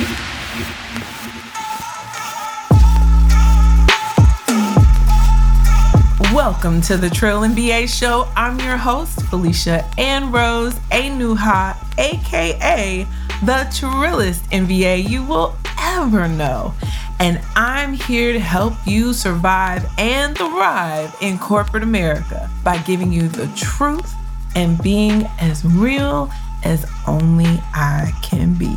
Welcome to the Trill MBA Show. I'm your host, Felicia Ann Rose Anuha, aka the Trillest MBA you will ever know. And I'm here to help you survive and thrive in corporate America by giving you the truth and being as real as only I can be.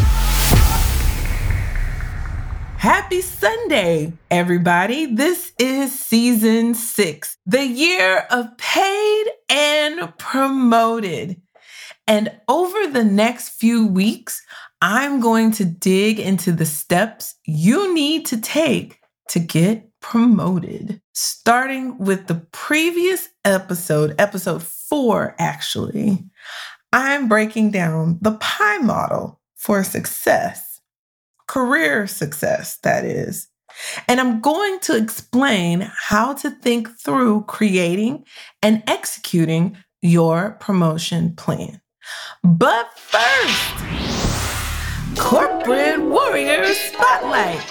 Happy Sunday, everybody. This is season 6, the year of paid and promoted. And over the next few weeks, I'm going to dig into the steps you need to take to get promoted. Starting with the previous episode 4, actually, I'm breaking down the PIE model for success. Career success, that is. And I'm going to explain how to think through creating and executing your promotion plan. But first, Corporate Warrior Spotlight.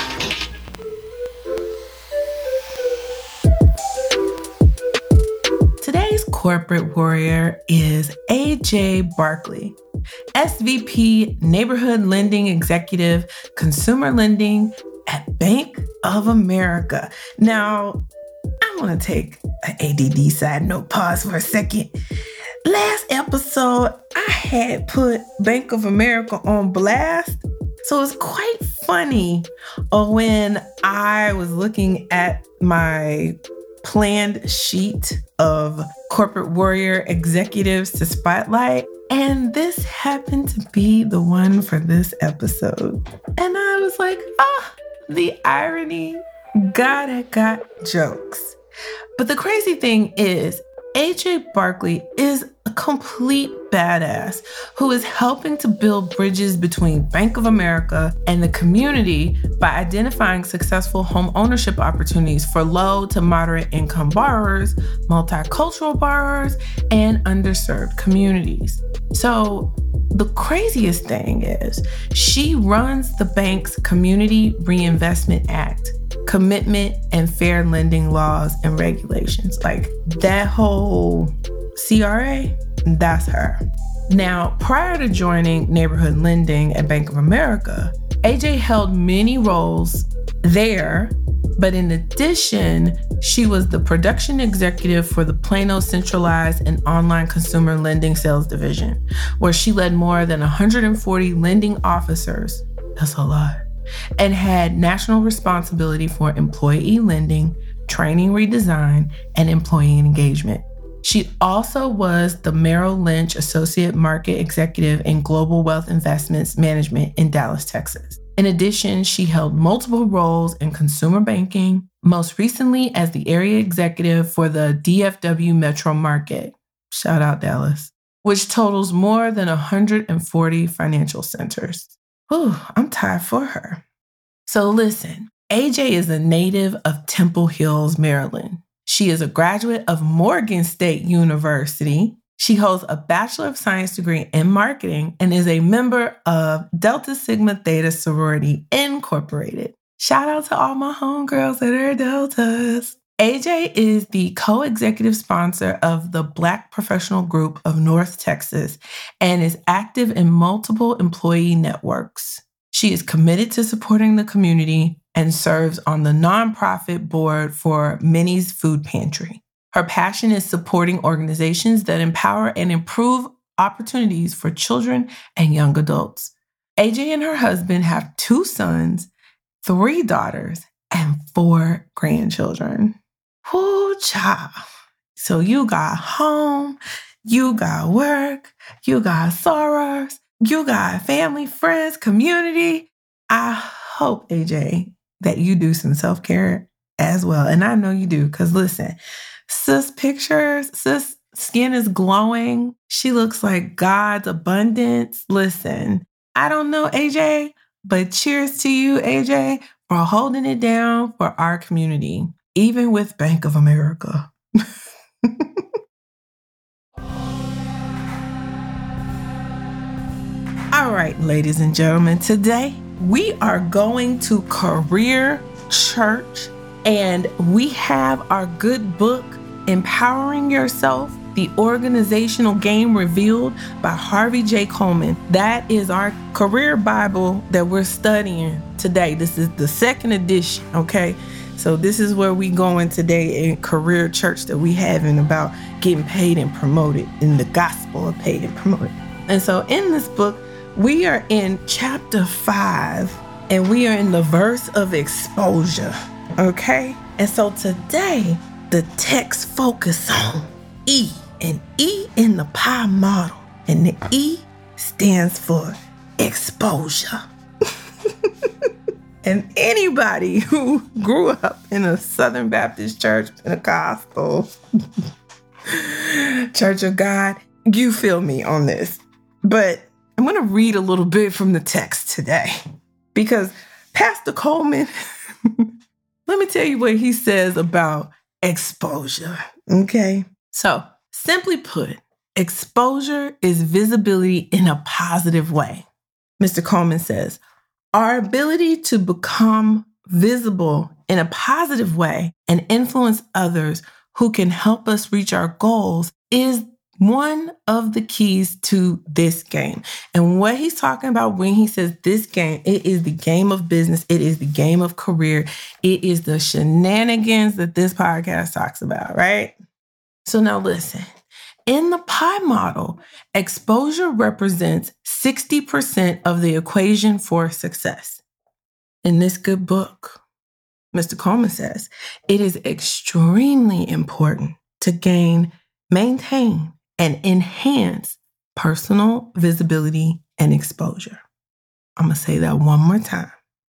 Today's Corporate Warrior is AJ Barkley, SVP, Neighborhood Lending Executive, Consumer Lending at Bank of America. Now, I want to take an ADD side note pause for a second. Last episode, I had put Bank of America on blast. So it's quite funny when I was looking at my planned sheet of Corporate Warrior executives to spotlight. And this happened to be the one for this episode. And I was like, the irony. God, I got jokes. But the crazy thing is, AJ Barkley is a complete badass who is helping to build bridges between Bank of America and the community by identifying successful home ownership opportunities for low to moderate income borrowers, multicultural borrowers, and underserved communities. So the craziest thing is she runs the bank's Community Reinvestment Act, commitment and fair lending laws and regulations. Like that whole CRA, that's her. Now, prior to joining Neighborhood Lending at Bank of America, AJ held many roles there, but in addition, she was the production executive for the Plano Centralized and Online Consumer Lending Sales Division, where she led more than 140 lending officers. That's a lot. And had national responsibility for employee lending, training redesign, and employee engagement. She also was the Merrill Lynch Associate Market Executive in Global Wealth Investments Management in Dallas, Texas. In addition, she held multiple roles in consumer banking, most recently as the area executive for the DFW Metro Market. Shout out Dallas, which totals more than 140 financial centers. Whew, I'm tired for her. So listen, AJ is a native of Temple Hills, Maryland. She is a graduate of Morgan State University. She holds a Bachelor of Science degree in marketing and is a member of Delta Sigma Theta Sorority Incorporated. Shout out to all my homegirls that are Deltas. AJ is the co-executive sponsor of the Black Professional Group of North Texas and is active in multiple employee networks. She is committed to supporting the community and serves on the nonprofit board for Minnie's Food Pantry. Her passion is supporting organizations that empower and improve opportunities for children and young adults. AJ and her husband have 2 sons, 3 daughters, and 4 grandchildren. Whoo, child. So you got home, you got work, you got sorors, you got family, friends, community. I hope, AJ, that you do some self-care as well. And I know you do, because listen, sis skin is glowing. She looks like God's abundance. Listen, I don't know, AJ, but cheers to you, AJ, for holding it down for our community, even with Bank of America. All right, ladies and gentlemen, today we are going to Career Church, and we have our good book, Empowering Yourself, The Organizational Game Revealed by Harvey J. Coleman. That is our career Bible that we're studying today. This is the second edition, okay? So this is where we going today in Career Church that we having about getting paid and promoted, in the gospel of paid and promoted. And so in this book, we are in chapter 5, and we are in the verse of exposure, okay? And so today, the text focus on E, and E in the pie model, and the E stands for exposure. And anybody who grew up in a Southern Baptist church, Pentecostal, Church of God, you feel me on this. But I'm going to read a little bit from the text today, because Pastor Coleman, let me tell you what he says about exposure, okay? So, simply put, exposure is visibility in a positive way. Mr. Coleman says, our ability to become visible in a positive way and influence others who can help us reach our goals is one of the keys to this game. And what he's talking about when he says this game, it is the game of business. It is the game of career. It is the shenanigans that this podcast talks about, right? So now listen, in the pie model, exposure represents 60% of the equation for success. In this good book, Mr. Coleman says, it is extremely important to gain, maintain, and enhance personal visibility and exposure. I'm going to say that one more time.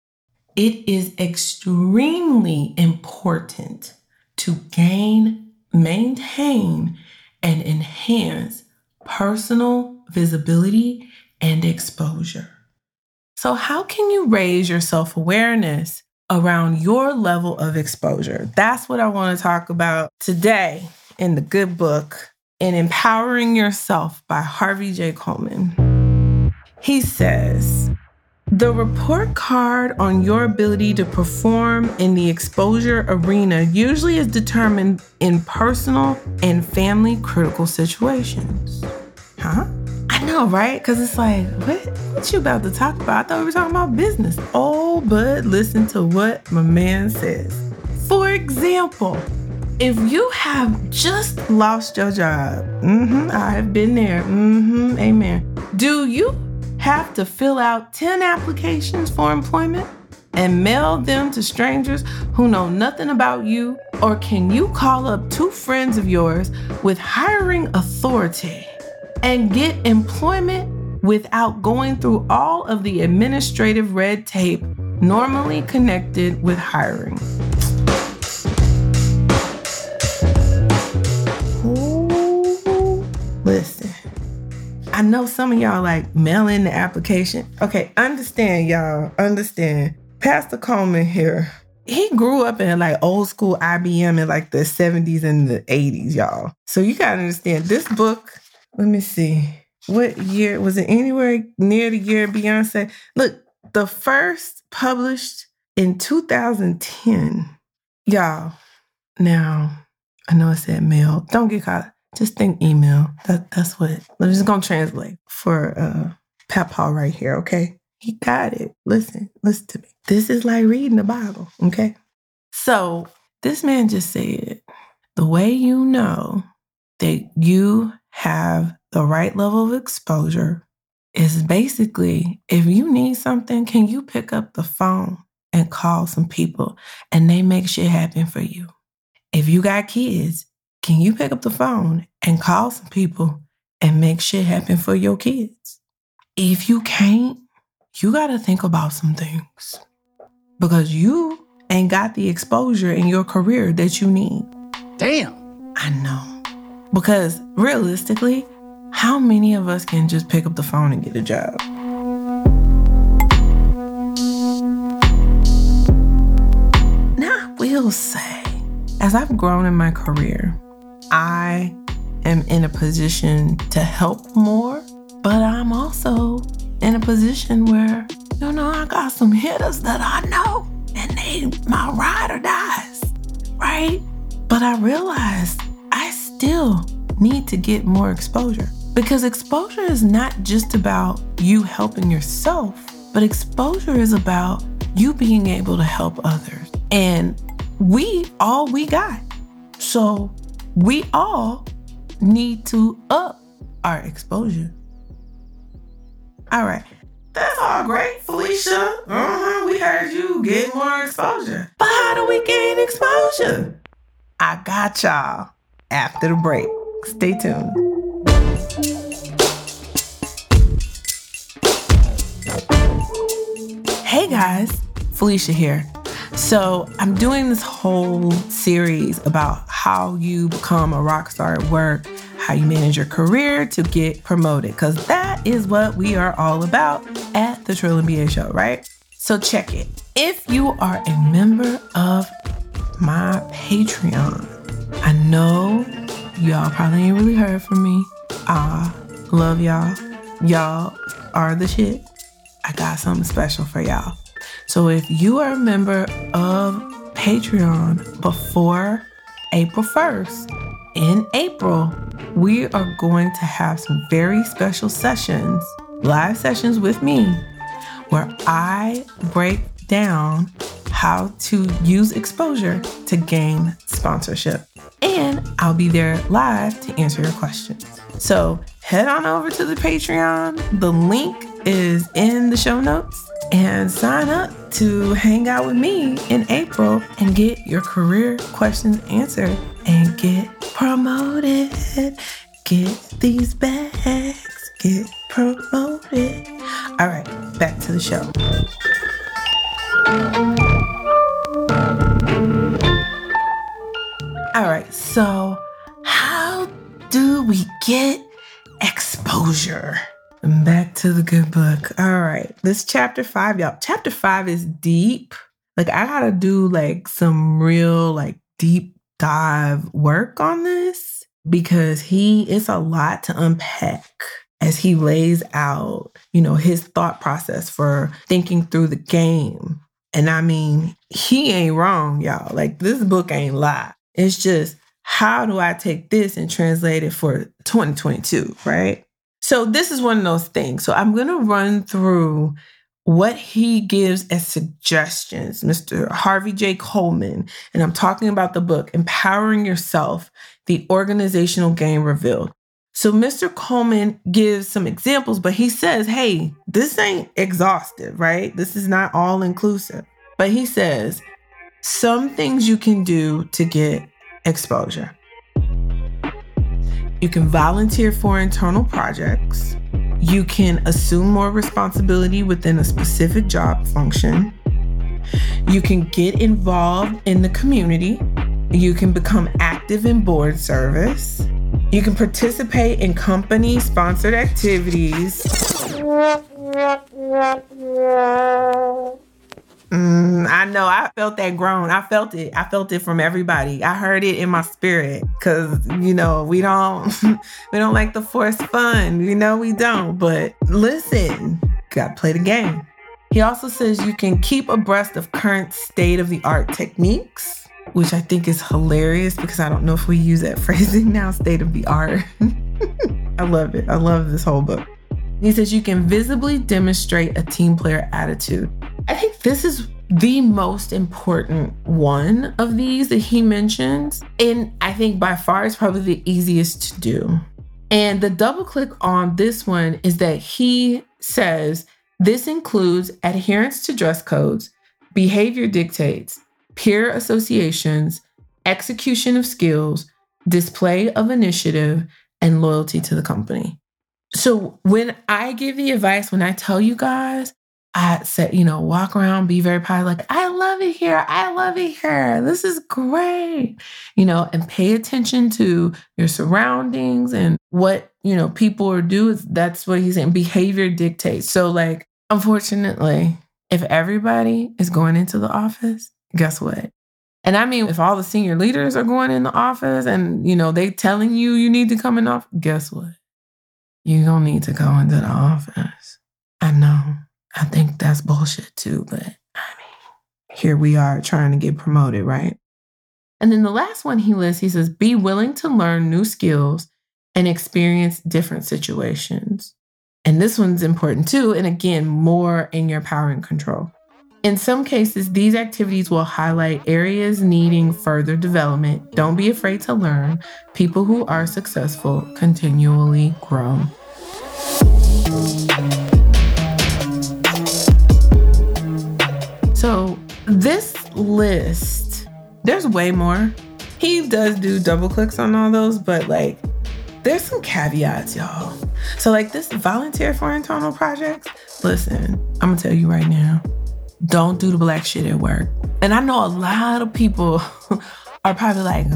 It is extremely important to gain, maintain, and enhance personal visibility and exposure. So how can you raise your self-awareness around your level of exposure? That's what I want to talk about today in the good book, in Empowering Yourself by Harvey J. Coleman. He says, the report card on your ability to perform in the exposure arena usually is determined in personal and family critical situations. Huh? I know, right? Because it's like, what you about to talk about? I thought we were talking about business. Oh, but listen to what my man says. For example, if you have just lost your job, I have been there, amen. Do you have to fill out 10 applications for employment and mail them to strangers who know nothing about you? Or can you call up 2 friends of yours with hiring authority and get employment without going through all of the administrative red tape normally connected with hiring? Listen, I know some of y'all like mail in the application. Okay, understand, y'all. Understand. Pastor Coleman here, he grew up in like old school IBM in like the 70s and the 80s, y'all. So you gotta understand this book. Let me see. What year? Was it anywhere near the year Beyonce? Look, the first published in 2010. Y'all, now, I know it said mail. Don't get caught. Just think email. That's what. I'm just going to translate for Papa right here, okay? He got it. Listen to me. This is like reading the Bible, okay? So this man just said, the way you know that you have the right level of exposure is basically, if you need something, can you pick up the phone and call some people and they make shit happen for you? If you got kids, can you pick up the phone and call some people and make shit happen for your kids? If you can't, you got to think about some things, because you ain't got the exposure in your career that you need. Damn. I know. Because realistically, how many of us can just pick up the phone and get a job? Now, I will say, as I've grown in my career, I am in a position to help more, but I'm also in a position where, I got some hitters that I know and they my ride or dies, right? But I realized I still need to get more exposure, because exposure is not just about you helping yourself, but exposure is about you being able to help others. And we got. So we all need to up our exposure. All right. That's all great, Felicia. We heard you get more exposure. But how do we gain exposure? I got y'all after the break. Stay tuned. Hey guys, Felicia here. So I'm doing this whole series about how you become a rock star at work, how you manage your career to get promoted, because that is what we are all about at the Trill and BA Show, right? So check it. If you are a member of my Patreon, I know y'all probably ain't really heard from me. I love y'all. Y'all are the shit. I got something special for y'all. So if you are a member of Patreon before April 1st, in April, we are going to have some very special sessions, live sessions with me, where I break down how to use exposure to gain sponsorship. And I'll be there live to answer your questions. So head on over to the Patreon. The link is in the show notes, and sign up to hang out with me in April and get your career questions answered and get promoted. Get these bags, get promoted. All right, back to the show. All right, so how do we get exposure? Back to the good book. All right, this chapter 5, y'all. Chapter 5 is deep. Like, I gotta do some real deep dive work on this, because it's a lot to unpack as he lays out, his thought process for thinking through the game. And I mean, he ain't wrong, y'all. This book ain't lie. It's just, how do I take this and translate it for 2022, right? So this is one of those things. So I'm going to run through what he gives as suggestions, Mr. Harvey J. Coleman. And I'm talking about the book, Empowering Yourself, The Organizational Game Revealed. So Mr. Coleman gives some examples, but he says, hey, this ain't exhaustive, right? This is not all inclusive. But he says, some things you can do to get exposure. You can volunteer for internal projects. You can assume more responsibility within a specific job function. You can get involved in the community. You can become active in board service. You can participate in company-sponsored activities. I know, I felt that groan. I felt it from everybody. I heard it in my spirit, because, we don't like the forced fun. We don't. But listen, gotta play the game. He also says you can keep abreast of current state-of-the-art techniques, which I think is hilarious, because I don't know if we use that phrasing now, state-of-the-art. I love it. I love this whole book. He says you can visibly demonstrate a team player attitude. I think this is the most important one of these that he mentions. And I think by far it's probably the easiest to do. And the double click on this one is that he says this includes adherence to dress codes, behavior dictates, peer associations, execution of skills, display of initiative, and loyalty to the company. So when I give the advice, when I tell you guys, I say, walk around, be very positive, I love it here. I love it here. This is great. And pay attention to your surroundings and what, people are doing. That's what he's saying. Behavior dictates. So unfortunately, if everybody is going into the office, guess what? And I mean, if all the senior leaders are going in the office and, they telling you need to come in office, guess what? You don't need to go into the office. I know. I think that's bullshit too, but I mean, here we are trying to get promoted, right? And then the last one he lists, he says, be willing to learn new skills and experience different situations. And this one's important too. And again, more in your power and control. In some cases, these activities will highlight areas needing further development. Don't be afraid to learn. People who are successful continually grow. So this list, there's way more. He does do double clicks on all those, but like, there's some caveats, y'all. So like this volunteer for internal projects, listen, I'm gonna tell you right now, don't do the black shit at work. And I know a lot of people are probably like,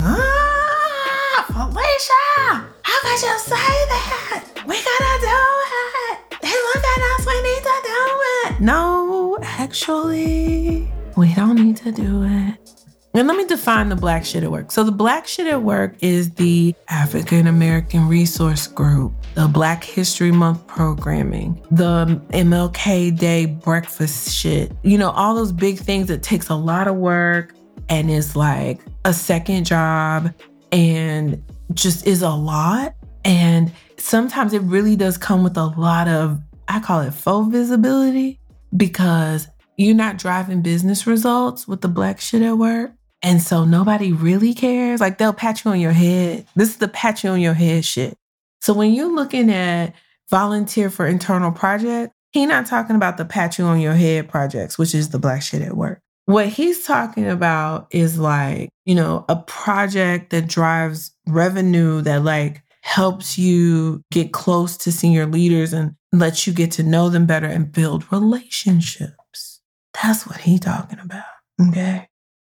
Felicia, how could you say that? We gotta do it. They look at us, we need to do it. No, actually, we don't need to do it. And let me define the black shit at work. So the black shit at work is the African American Resource Group, the Black History Month programming, the MLK Day breakfast shit. You know, all those big things that takes a lot of work and is like a second job and just is a lot. And sometimes it really does come with a lot of, I call it faux visibility, because you're not driving business results with the black shit at work. And so nobody really cares. Like they'll pat you on your head. This is the pat you on your head shit. So when you're looking at volunteer for internal project, he's not talking about the pat you on your head projects, which is the black shit at work. What he's talking about is like, you know, a project that drives revenue that like helps you get close to senior leaders and lets you get to know them better and build relationships. That's what he's talking about. Okay.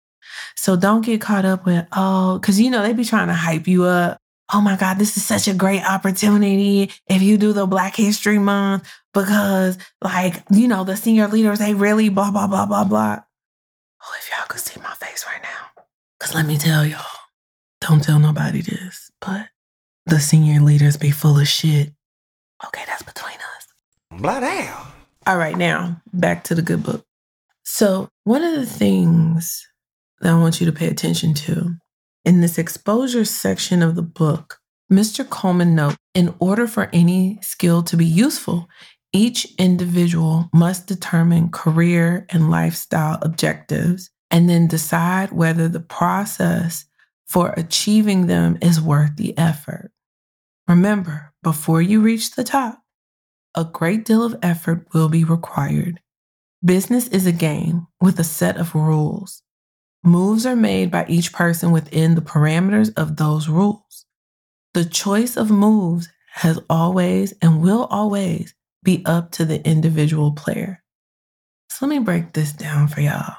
So don't get caught up with, because, you know, they be trying to hype you up. Oh my God, this is such a great opportunity if you do the Black History Month because, like, you know, the senior leaders, they really blah, blah, blah, blah, blah. Oh, if y'all could see my face right now. Because let me tell y'all, don't tell nobody this, but the senior leaders be full of shit. Okay, that's between us. Blah damn. All right, now, back to the good book. So one of the things that I want you to pay attention to in this exposure section of the book, Mr. Coleman notes, in order for any skill to be useful, each individual must determine career and lifestyle objectives and then decide whether the process for achieving them is worth the effort. Remember, before you reach the top, a great deal of effort will be required. Business is a game with a set of rules. Moves are made by each person within the parameters of those rules. The choice of moves has always and will always be up to the individual player. So let me break this down for y'all.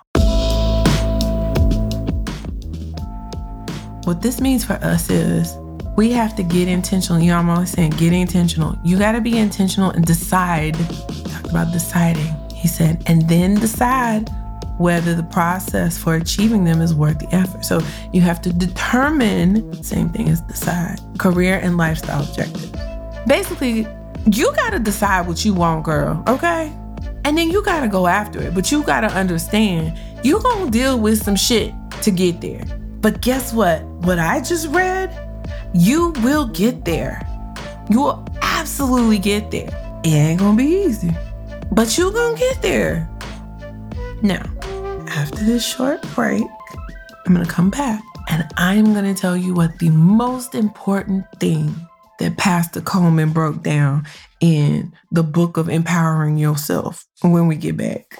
What this means for us is we have to get intentional. You know, I'm always saying get intentional. You got to be intentional and decide. Talk about deciding. He said, and then decide whether the process for achieving them is worth the effort. So you have to determine, same thing as decide, career and lifestyle objectives. Basically, you got to decide what you want, girl, okay? And then you got to go after it. But you got to understand, you're going to deal with some shit to get there. But guess what? What I just read, you will get there. You will absolutely get there. It ain't going to be easy, but you're going to get there. Now, after this short break, I'm going to come back and I'm going to tell you what the most important thing that Pastor Coleman broke down in the book of Empowering Yourself when we get back.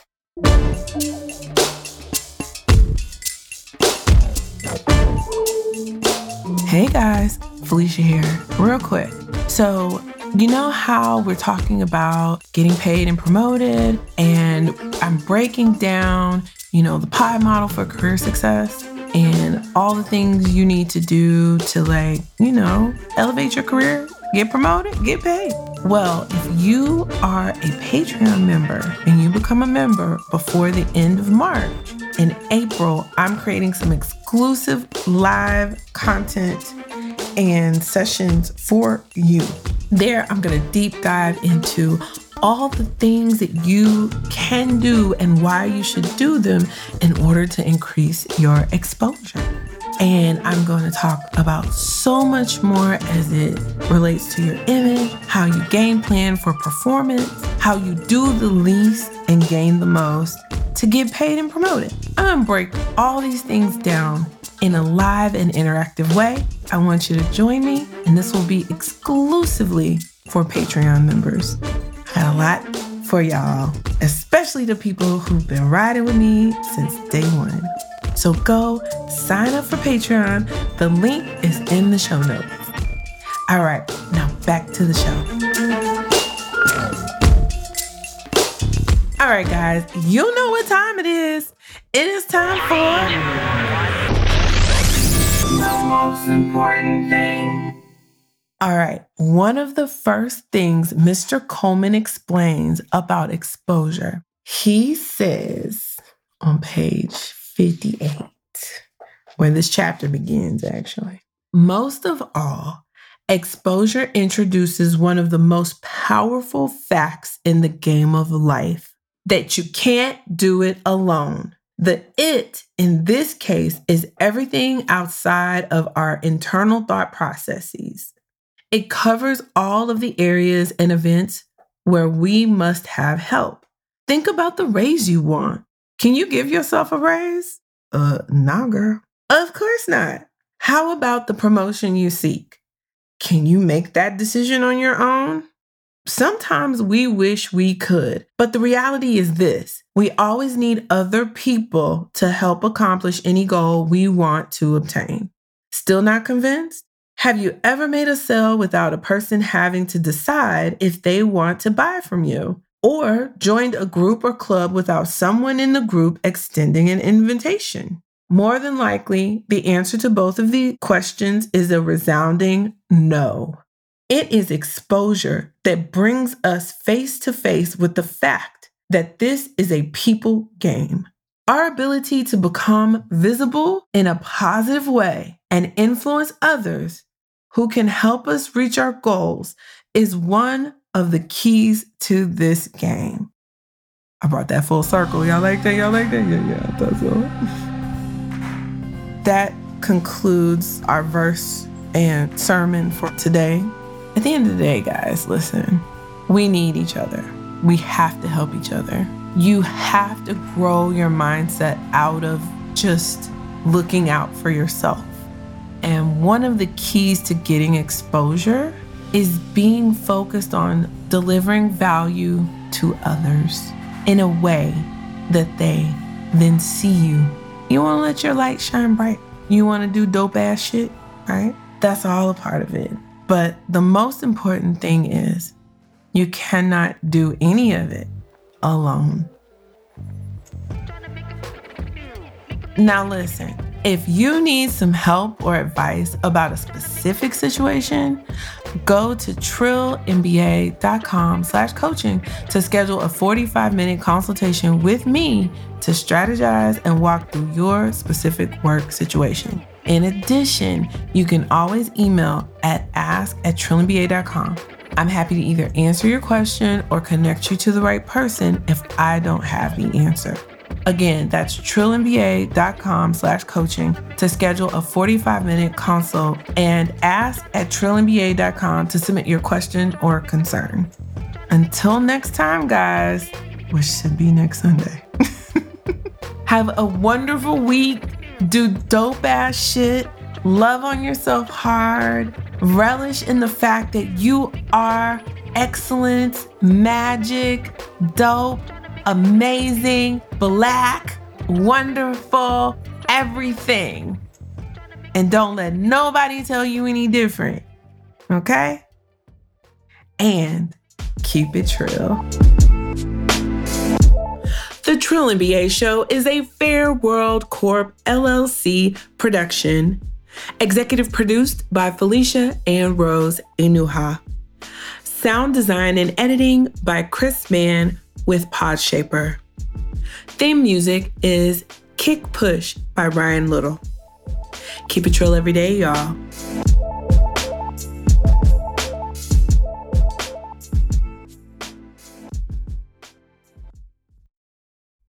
Hey guys, Felicia here. Real quick. So, you know how we're talking about getting paid and promoted, and I'm breaking down, you know, the PI model for career success and all the things you need to do to, like, you know, elevate your career, get promoted, get paid. Well, if you are a Patreon member and you become a member before the end of March, in April, I'm creating some exclusive live content and sessions for you. There, I'm going to deep dive into all the things that you can do and why you should do them in order to increase your exposure. And I'm going to talk about so much more as it relates to your image, how you game plan for performance, how you do the least and gain the most to get paid and promoted. I'm going to break all these things down in a live and interactive way. I want you to join me, and this will be exclusively for Patreon members. I had a lot for y'all, especially the people who've been riding with me since day one. So go sign up for Patreon. The link is in the show notes. All right, now back to the show. All right, guys, you know what time it is. It is time for the most important thing. All right, one of the first things Mr. Coleman explains about exposure, he says on page 58, where this chapter begins, actually. Most of all, exposure introduces one of the most powerful facts in the game of life, that you can't do it alone. The it in this case is everything outside of our internal thought processes. It covers all of the areas and events where we must have help. Think about the raise you want. Can you give yourself a raise? Nah, girl. Of course not. How about the promotion you seek? Can you make that decision on your own? Sometimes we wish we could, but the reality is this: we always need other people to help accomplish any goal we want to obtain. Still not convinced? Have you ever made a sale without a person having to decide if they want to buy from you? Or joined a group or club without someone in the group extending an invitation? More than likely, the answer to both of the questions is a resounding no. It is exposure that brings us face to face with the fact that this is a people game. Our ability to become visible in a positive way and influence others who can help us reach our goals is one of the keys to this game. I brought that full circle. Y'all like that? Y'all like that? Yeah, I thought so. That concludes our verse and sermon for today. At the end of the day, guys, listen, we need each other. We have to help each other. You have to grow your mindset out of just looking out for yourself. And one of the keys to getting exposure is being focused on delivering value to others in a way that they then see you. You want to let your light shine bright. You want to do dope ass shit, right? That's all a part of it. But the most important thing is you cannot do any of it alone. Now listen, if you need some help or advice about a specific situation, go to trilmba.com/coaching to schedule a 45-minute consultation with me to strategize and walk through your specific work situation. In addition, you can always email at ask@trilmba.com. I'm happy to either answer your question or connect you to the right person if I don't have the answer. Again, that's trilmba.com/coaching to schedule a 45-minute consult, and ask@trilmba.com to submit your question or concern. Until next time, guys, which should be next Sunday. Have a wonderful week. Do dope ass shit. Love on yourself hard. Relish in the fact that you are excellent, magic, dope, amazing, black, wonderful, everything. And don't let nobody tell you any different. Okay? And keep it trill. The Trill MBA Show is a Fair World Corp LLC production. Executive produced by Felicia and Rose Inuha. Sound design and editing by Chris Mann with Podshaper. Theme music is Kick Push by Ryan Little. Keep it trill every day, y'all.